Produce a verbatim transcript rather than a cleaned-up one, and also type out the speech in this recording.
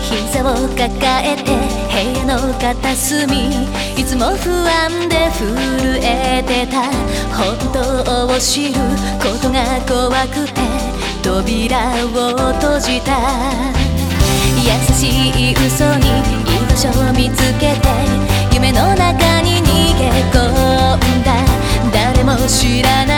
膝を抱えて部屋の片隅、いつも不安で震えてた。本当を知ることが怖くて扉を閉じた。優しい嘘に居場所を見つけて夢の中に逃げ込んだ。誰も知らない